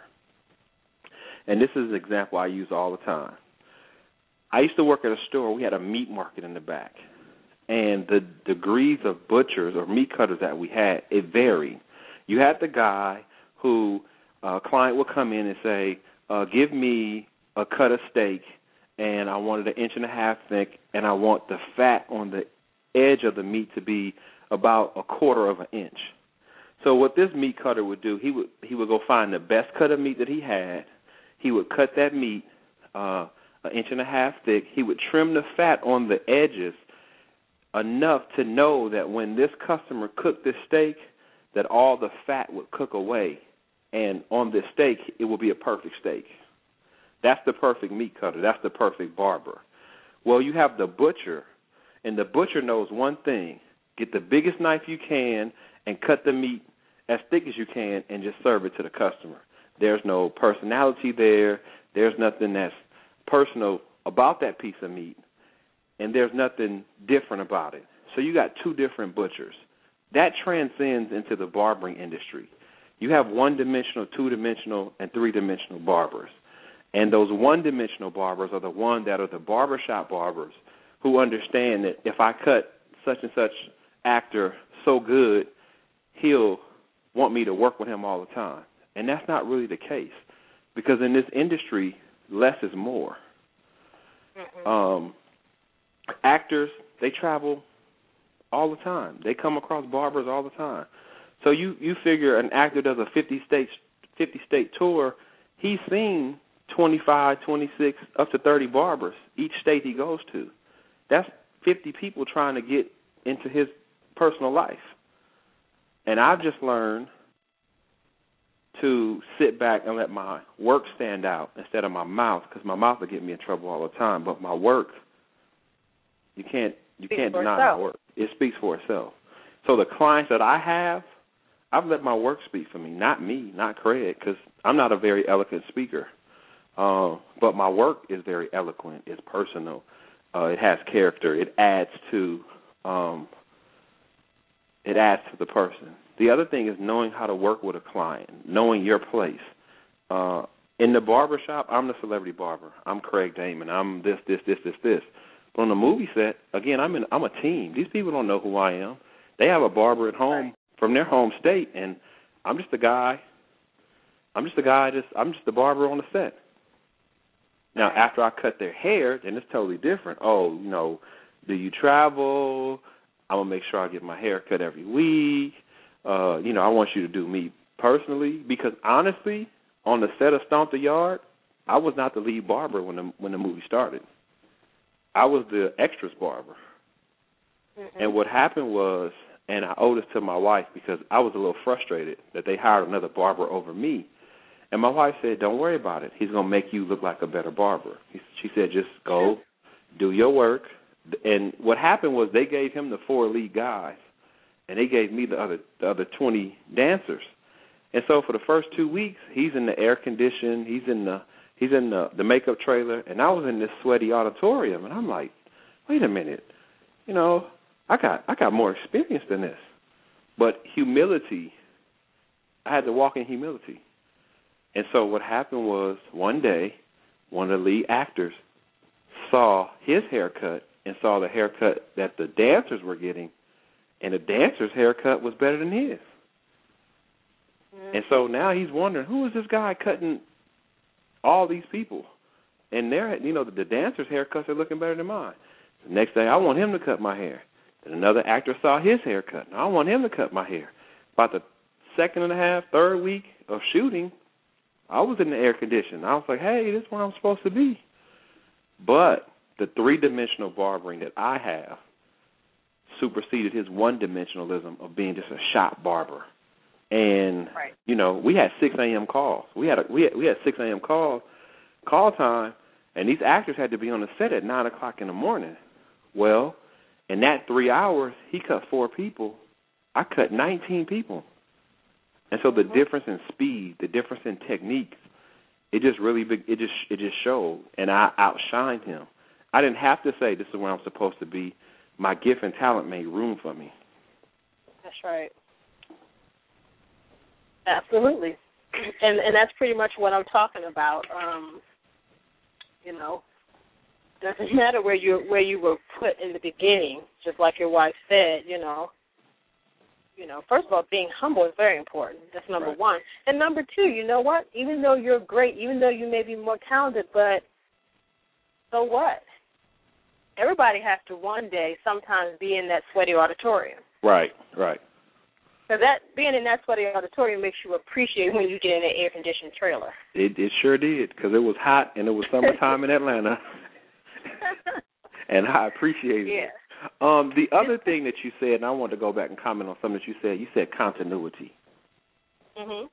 and this is an example I use all the time. I used to work at a store. We had a meat market in the back, and the degrees of butchers or meat cutters that we had, it varied. You had the guy who a client would come in and say, give me a cut of steak, and I want it 1.5 inches thick, and I want the fat on the edge of the meat to be about 1/4 inch. So what this meat cutter would do, he would go find the best cut of meat that he had. He would cut that meat 1.5 inches thick. He would trim the fat on the edges enough to know that when this customer cooked this steak, that all the fat would cook away, and on this steak, it will be a perfect steak. That's the perfect meat cutter. That's the perfect barber. Well, you have the butcher, and the butcher knows one thing: get the biggest knife you can and cut the meat as thick as you can and just serve it to the customer. There's no personality there. There's nothing that's personal about that piece of meat, and there's nothing different about it. So you got two different butchers. That transcends into the barbering industry. You have one-dimensional, two-dimensional, and three-dimensional barbers. And those one-dimensional barbers are the ones that are the barbershop barbers who understand that if I cut such and such actor so good, he'll want me to work with him all the time. And that's not really the case, because in this industry, less is more. Mm-hmm. Actors, they travel all the time. They come across barbers all the time. So you figure an actor does a 50-state tour, he's seen 25, 26, up to 30 barbers each state he goes to. That's 50 people trying to get into his personal life. And I've just learned to sit back and let my work stand out instead of my mouth, because my mouth will get me in trouble all the time. But my work, you can't deny my work. It speaks for itself. So the clients that I have, I've let my work speak for me, not Craig, because I'm not a very eloquent speaker. But my work is very eloquent. It's personal. It has character. It adds to the person. The other thing is knowing how to work with a client, knowing your place. In the barbershop, I'm the celebrity barber. I'm Craig Damon. I'm this. But on the movie set, again, I'm a team. These people don't know who I am. They have a barber at home from their home state, and I'm just a guy I'm just a guy. I'm just the barber on the set. Now, after I cut their hair, then it's totally different. Oh, do you travel? I'm going to make sure I get my hair cut every week. I want you to do me personally. Because, honestly, on the set of Stomp the Yard, I was not the lead barber when the movie started. I was the extras barber. Mm-hmm. And what happened was, and I owe this to my wife because I was a little frustrated that they hired another barber over me. And my wife said, don't worry about it. He's going to make you look like a better barber. She said, just go, do your work. And what happened was they gave him the 4 lead guys, and they gave me the other 20 dancers. And so for the first 2 weeks, he's in the air condition, he's in the makeup trailer, and I was in this sweaty auditorium. And I'm like, wait a minute, I got more experience than this. But humility, I had to walk in humility. And so what happened was one day, one of the lead actors saw his haircut and saw the haircut that the dancers were getting, and the dancer's haircut was better than his. Mm-hmm. And so now he's wondering, who is this guy cutting all these people? And they're, the dancers' haircuts are looking better than mine. The next day, I want him to cut my hair. Then another actor saw his haircut. Now I want him to cut my hair. About the second and a half, third week of shooting, I was in the air condition. I was like, hey, this is where I'm supposed to be. But the 3-dimensional barbering that I have superseded his 1-dimensionalism of being just a shop barber. And, we had 6 a.m. calls. We had 6 a.m. call time, and these actors had to be on the set at 9 o'clock in the morning. Well, in that 3 hours, he cut 4 people. I cut 19 people. And so the difference in speed, the difference in techniques, it just showed, and I outshined him. I didn't have to say this is where I'm supposed to be. My gift and talent made room for me. That's right. Absolutely, and that's pretty much what I'm talking about. Doesn't matter where you were put in the beginning, just like your wife said. First of all, being humble is very important. That's number one. And number 2, you know what? Even though you're great, even though you may be more talented, but so what? Everybody has to one day sometimes be in that sweaty auditorium. Right. So that being in that sweaty auditorium makes you appreciate when you get in an air-conditioned trailer. It sure did, because it was hot and it was summertime in Atlanta. And I appreciate it. The other thing that you said, and I wanted to go back and comment on something that you said continuity. Mm-hmm.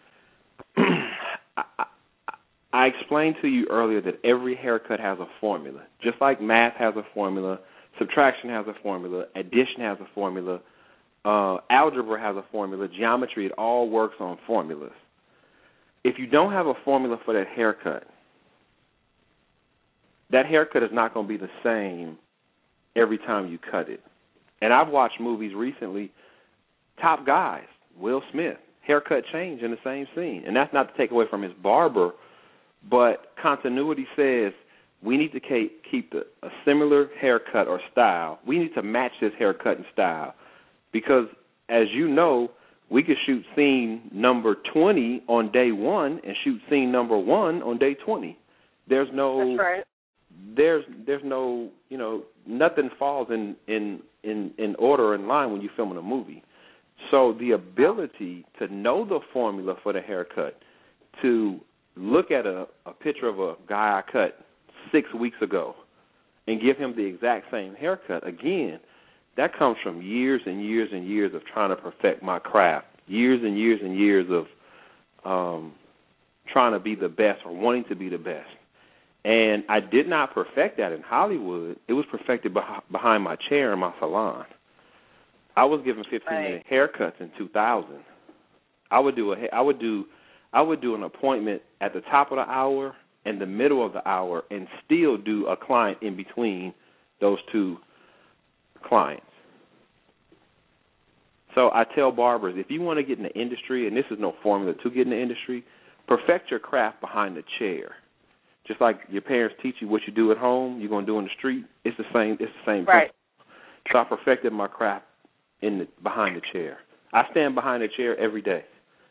I explained to you earlier that every haircut has a formula. Just like math has a formula, subtraction has a formula, addition has a formula, algebra has a formula, geometry, it all works on formulas. If you don't have a formula for that haircut is not going to be the same every time you cut it. And I've watched movies recently, top guys, Will Smith, haircut change in the same scene. And that's not to take away from his barber, but continuity says we need to keep a similar haircut or style. We need to match this haircut and style because, as you know, we could shoot scene number 20 on day 1 and shoot scene number 1 on day 20. There's no... That's right. There's no, nothing falls in order, in line when you're filming a movie. So the ability to know the formula for the haircut, to look at a picture of a guy I cut 6 weeks ago and give him the exact same haircut, again, that comes from years and years and years of trying to perfect my craft, years and years and years of trying to be the best or wanting to be the best. And I did not perfect that in Hollywood. It was perfected behind my chair in my salon. I was given 15-minute haircuts in 2000. I would do an appointment at the top of the hour and the middle of the hour and still do a client in between those two clients. So I tell barbers, if you want to get in the industry, and this is no formula to get in the industry, perfect your craft behind the chair. Just like your parents teach you what you do at home, you're going to do in the street. It's the same. Right. So I perfected my craft behind the chair. I stand behind the chair every day.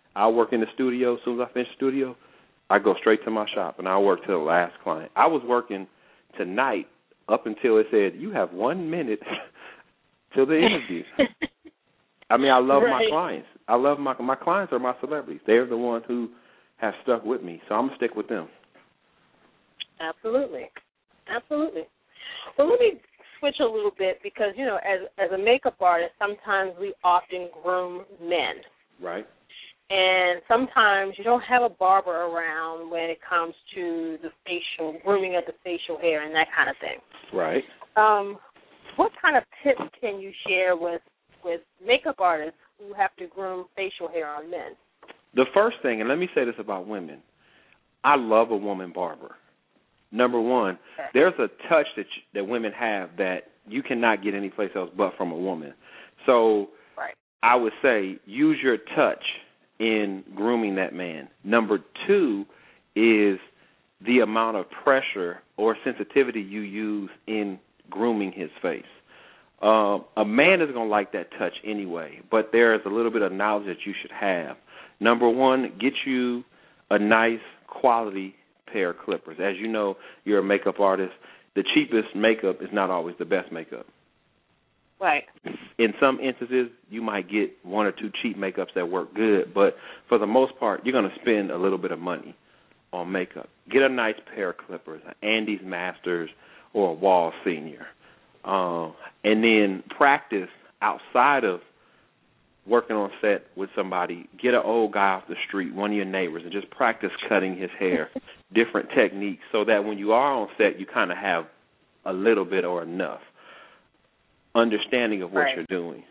I work in the studio. As soon as I finish the studio, I go straight to my shop, and I work to the last client. I was working tonight up until it said, you have 1 minute till the interview. I mean, I love my clients. I love my clients are my celebrities. They're the ones who have stuck with me, so I'm going to stick with them. Absolutely. Well, let me switch a little bit because, you know, as a makeup artist, sometimes we often groom men. Right. And sometimes you don't have a barber around when it comes to the facial, grooming of the facial hair and that kind of thing. Right. What kind of tips can you share with makeup artists who have to groom facial hair on men? The first thing, and let me say this about women, I love a woman barber. Number one, there's a touch that women have that you cannot get anyplace else but from a woman. So I would say use your touch in grooming that man. Number two is the amount of pressure or sensitivity you use in grooming his face. A man is going to like that touch anyway, but there's a little bit of knowledge that you should have. Number one, get you a nice quality pair of clippers. As you know, you're a makeup artist. The cheapest makeup is not always the best makeup. Right. In some instances, you might get one or two cheap makeups that work good, but for the most part, you're going to spend a little bit of money on makeup. Get a nice pair of clippers, an Andes Masters or a Wahl Senior, and then practice outside of working on set with somebody. Get an old guy off the street, one of your neighbors, and just practice cutting his hair, different techniques, so that when you are on set, you kind of have a little bit or enough understanding of what you're doing.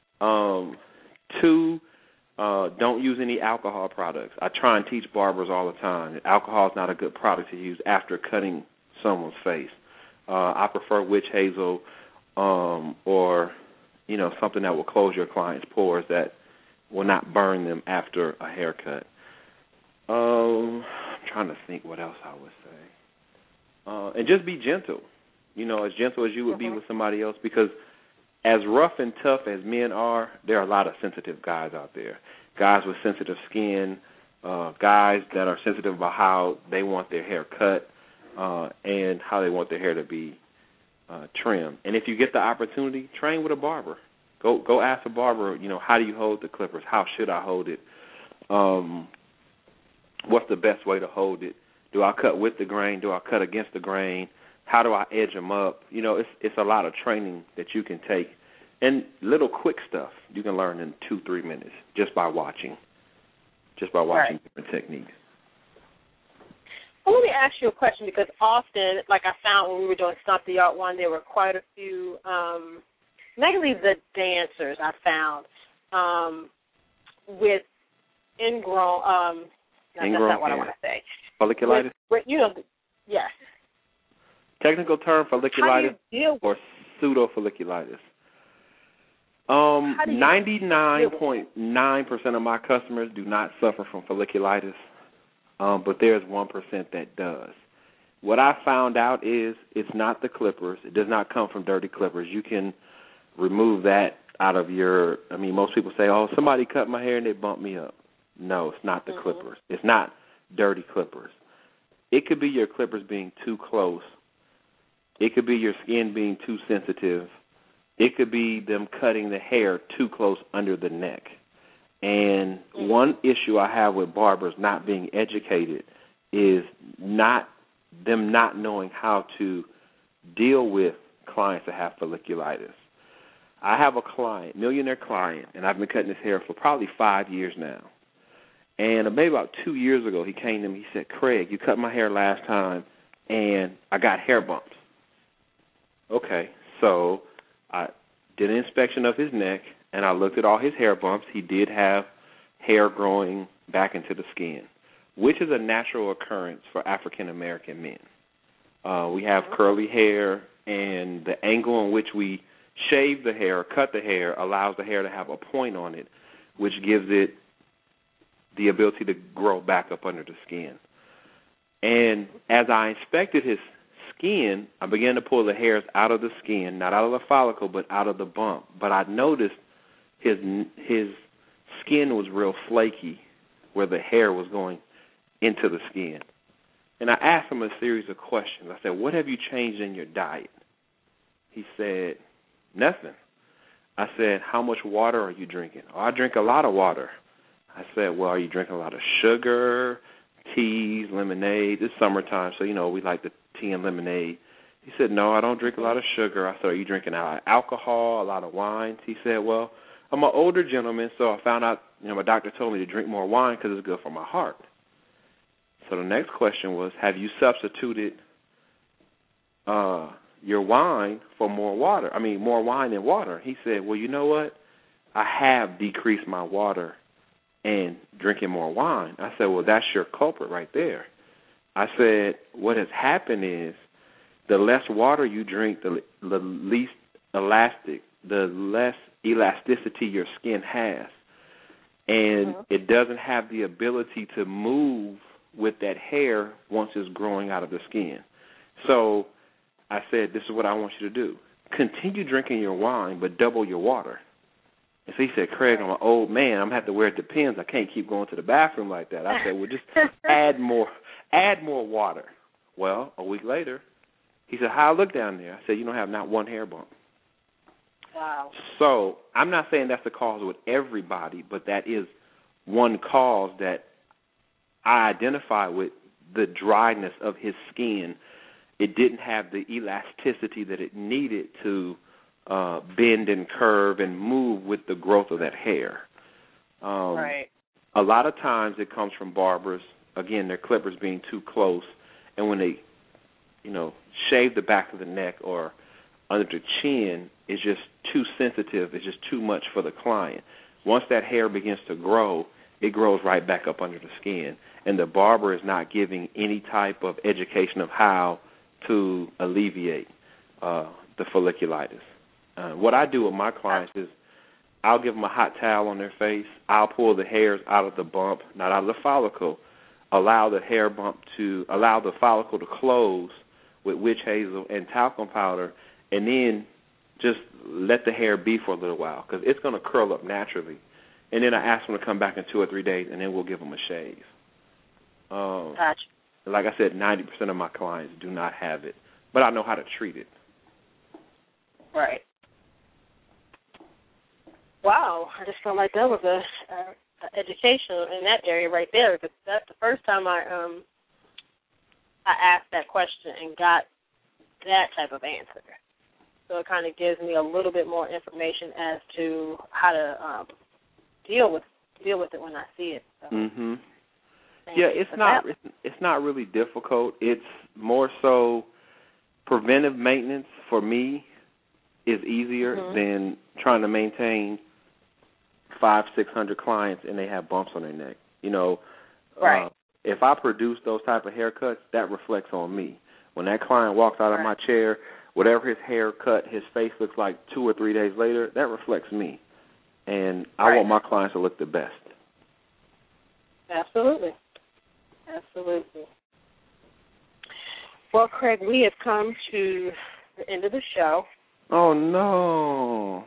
Two, don't use any alcohol products. I try and teach barbers all the time that alcohol is not a good product to use after cutting someone's face. I prefer witch hazel or, you know, something that will close your client's pores that will not burn them after a haircut. I'm trying to think what else I would say. And just be gentle, you know, as gentle as you would be with somebody else, because as rough and tough as men are, there are a lot of sensitive guys out there, guys with sensitive skin, guys that are sensitive about how they want their hair cut and how they want their hair to be trimmed. And if you get the opportunity, train with a barber. Go ask a barber, you know, how do you hold the clippers? How should I hold it? What's the best way to hold it? Do I cut with the grain? Do I cut against the grain? How do I edge them up? You know, it's a lot of training that you can take. And little quick stuff you can learn in 2-3 minutes just by watching different techniques. Well, let me ask you a question, because often, like I found when we were doing Stomp the Art one, there were quite a few, mainly the dancers I found, with ingrown, that's not what I want to say. Folliculitis? You know, yes. Technical term, folliculitis or pseudofolliculitis. 99.9% of my customers do not suffer from folliculitis, but there's 1% that does. What I found out is it's not the clippers. It does not come from dirty clippers. You can remove that out of your, I mean, most people say, oh, somebody cut my hair and they bumped me up. No, it's not the clippers. It's not dirty clippers. It could be your clippers being too close. It could be your skin being too sensitive. It could be them cutting the hair too close under the neck. And one issue I have with barbers not being educated is them not knowing how to deal with clients that have folliculitis. I have a client, millionaire client, and I've been cutting his hair for probably 5 years now. And maybe about 2 years ago, he came to me. He said, Craig, you cut my hair last time, and I got hair bumps. Okay, so I did an inspection of his neck, and I looked at all his hair bumps. He did have hair growing back into the skin, which is a natural occurrence for African-American men. We have curly hair, and the angle in which we shave the hair or cut the hair allows the hair to have a point on it, which gives it the ability to grow back up under the skin. And as I inspected his skin, I began to pull the hairs out of the skin, not out of the follicle, but out of the bump. But I noticed his skin was real flaky where the hair was going into the skin. And I asked him a series of questions. I said, what have you changed in your diet? He said, nothing. I said, how much water are you drinking? Oh, I drink a lot of water. I said, well, are you drinking a lot of sugar, teas, lemonade? It's summertime, so, we like the tea and lemonade. He said, no, I don't drink a lot of sugar. I said, are you drinking a lot of alcohol, a lot of wines? He said, well, I'm an older gentleman, so I found out, my doctor told me to drink more wine because it's good for my heart. So the next question was, have you substituted your wine for more water? More wine than water. He said, well, you know what? I have decreased my water and drinking more wine. I said, well, that's your culprit right there. I said, what has happened is the less water you drink, the least elastic, the less elasticity your skin has. And it doesn't have the ability to move with that hair once it's growing out of the skin. So I said, this is what I want you to do. Continue drinking your wine, but double your water. And so he said, Craig, I'm an old man. I'm going to have to wear Depends. I can't keep going to the bathroom like that. I said, well, just add more water. Well, a week later, he said, how I look down there? I said, you don't have not one hair bump. Wow. So I'm not saying that's the cause with everybody, but that is one cause that I identify with the dryness of his skin. It didn't have the elasticity that it needed to bend and curve and move with the growth of that hair. Right. A lot of times it comes from barbers, again, their clippers being too close, and when they, shave the back of the neck or under the chin, it's just too sensitive. It's just too much for the client. Once that hair begins to grow, it grows right back up under the skin, and the barber is not giving any type of education of how to alleviate the folliculitis. What I do with my clients is I'll give them a hot towel on their face. I'll pull the hairs out of the bump, not out of the follicle, allow the follicle to close with witch hazel and talcum powder, and then just let the hair be for a little while because it's going to curl up naturally. And then I ask them to come back in 2 or 3 days, and then we'll give them a shave. Gotcha. Like I said, 90% of my clients do not have it, but I know how to treat it. Right. Wow, I just felt like that was a education in that area right there, because that's the first time I asked that question and got that type of answer. So it kind of gives me a little bit more information as to how to deal with it when I see it. So. Mhm. Yeah, it's not really difficult. It's more so preventive maintenance for me is easier than trying to maintain 500-600 clients and they have bumps on their neck. Right. If I produce those type of haircuts, that reflects on me. When that client walks out of my chair, whatever his haircut, his face looks like 2 or 3 days later, that reflects me. And I want my clients to look the best. Absolutely. Well, Craig, we have come to the end of the show. Oh, no.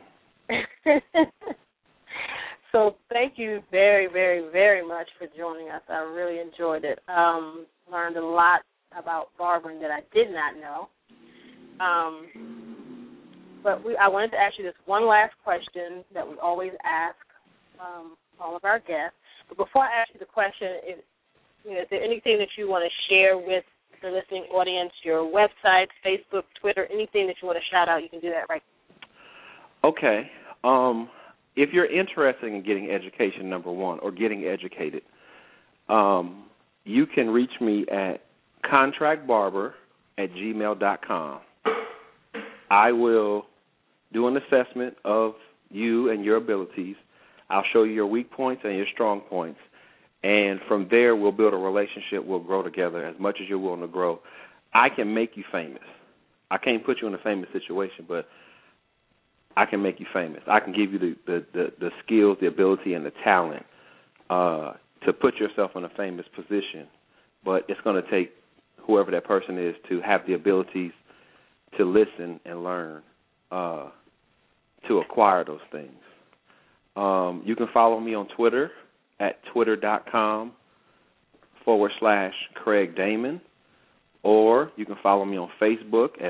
So thank you very, very, very much for joining us. I really enjoyed it. Learned a lot about barbering that I did not know. But I wanted to ask you this one last question that we always ask all of our guests. But before I ask you the question, is there anything that you want to share with the listening audience, your website, Facebook, Twitter, anything that you want to shout out, you can do that right now. Okay. If you're interested in getting education, number one, or getting educated, you can reach me at contractbarber@gmail.com. I will do an assessment of you and your abilities. I'll show you your weak points and your strong points. And from there, we'll build a relationship. We'll grow together as much as you're willing to grow. I can make you famous. I can't put you in a famous situation, but I can make you famous. I can give you the skills, the ability, and the talent to put yourself in a famous position. But it's going to take whoever that person is to have the abilities to listen and learn to acquire those things. You can follow me on Twitter at twitter.com/Craig Damon, or you can follow me on Facebook at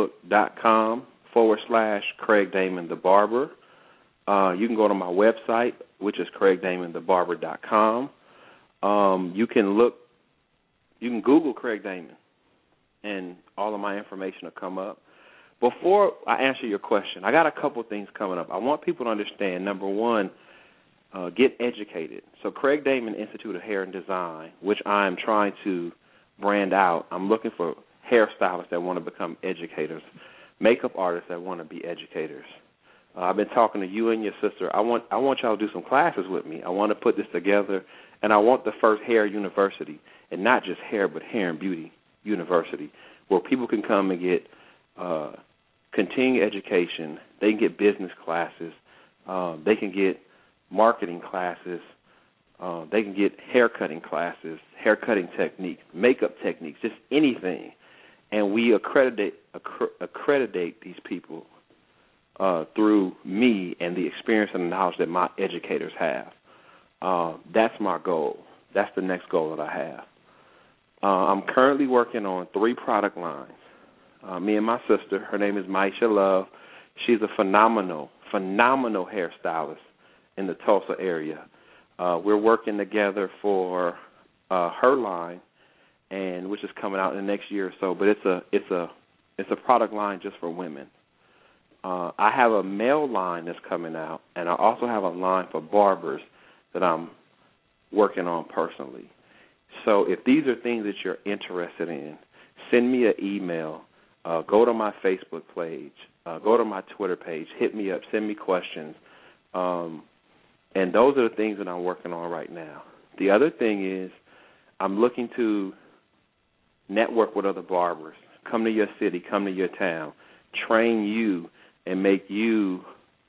facebook.com/Craig Damon the Barber. You can go to my website, which is CraigDamonTheBarber.com. You can Google Craig Damon, and all of my information will come up. Before I answer your question, I got a couple things coming up. I want people to understand, number one, get educated. So Craig Damon Institute of Hair and Design, which I am trying to brand out, I'm looking for hairstylists that want to become educators, makeup artists that want to be educators. I've been talking to you and your sister. I want y'all to do some classes with me. I want to put this together, and I want the first hair university, and not just hair, but hair and beauty university, where people can come and get continuing education. They can get business classes. They can get marketing classes. They can get haircutting classes, haircutting techniques, makeup techniques, just anything. And we accreditate these people through me and the experience and the knowledge that my educators have. That's my goal. That's the next goal that I have. I'm currently working on 3 product lines. Me and my sister, her name is Maisha Love. She's a phenomenal hairstylist in the Tulsa area. We're working together for her line, and which is coming out in the next year or so. But it's a product line just for women. I have a male line that's coming out, and I also have a line for barbers that I'm working on personally. So if these are things that you're interested in, send me an email. Go to my Facebook page. Go to my Twitter page. Hit me up. Send me questions. And those are the things that I'm working on right now. The other thing is I'm looking to network with other barbers. Come to your city. Come to your town. Train you and make you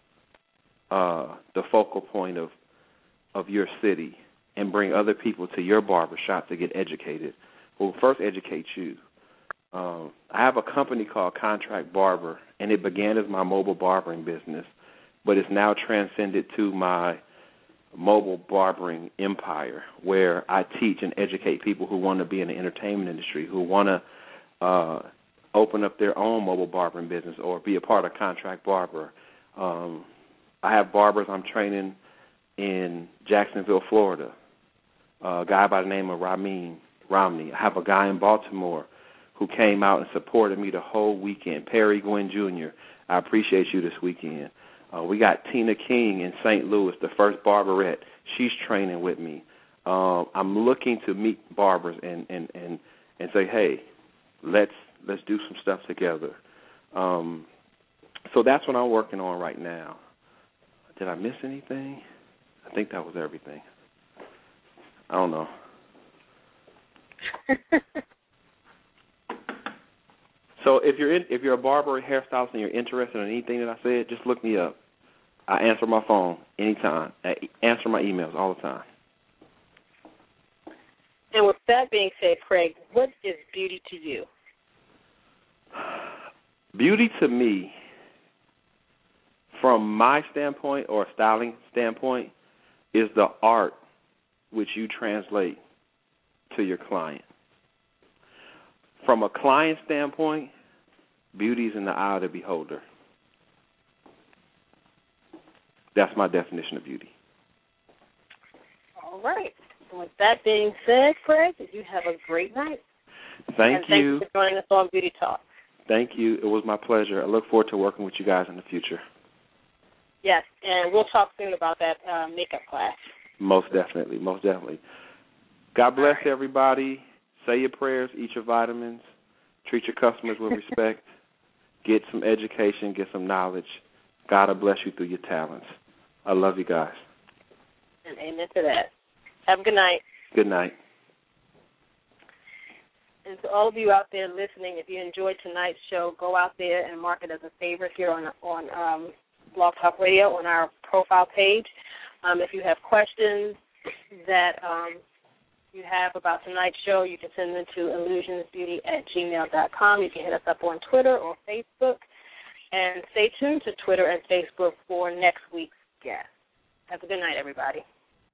the focal point of your city, and bring other people to your barbershop to get educated. We'll first educate you. I have a company called Contract Barber, and it began as my mobile barbering business, but it's now transcended to my mobile barbering empire, where I teach and educate people who want to be in the entertainment industry, who want to open up their own mobile barbering business or be a part of Contract Barber. I have barbers I'm training in Jacksonville, Florida, a guy by the name of Romney. I have a guy in Baltimore who came out and supported me the whole weekend, Perry Gwynn Jr. I appreciate you this weekend. We got Tina King in St. Louis, the first barberette. She's training with me. I'm looking to meet barbers and say, hey, let's do some stuff together. So that's what I'm working on right now. Did I miss anything? I think that was everything. I don't know. So if you're a barber or hairstylist and you're interested in anything that I said, just look me up. I answer my phone anytime. I answer my emails all the time. And with that being said, Craig, what is beauty to you? Beauty to me, from my standpoint or styling standpoint, is the art which you translate to your client. From a client standpoint, beauty is in the eye of the beholder. That's my definition of beauty. All right. With that being said, Craig, you have a great night. Thank you. Thanks for joining us on Beauty Talk. Thank you. It was my pleasure. I look forward to working with you guys in the future. Yes, and we'll talk soon about that makeup class. Most definitely, most definitely. God bless everybody. Say your prayers, eat your vitamins, treat your customers with respect, get some education, get some knowledge. God will bless you through your talents. I love you guys. And amen to that. Have a good night. Good night. And to all of you out there listening, if you enjoyed tonight's show, go out there and mark it as a favorite here on Blog Talk Radio on our profile page. If you have questions that you have about tonight's show, you can send them to illusionsbeauty@gmail.com. You can hit us up on Twitter or Facebook. And stay tuned to Twitter and Facebook for next week's guest. Have a good night, everybody.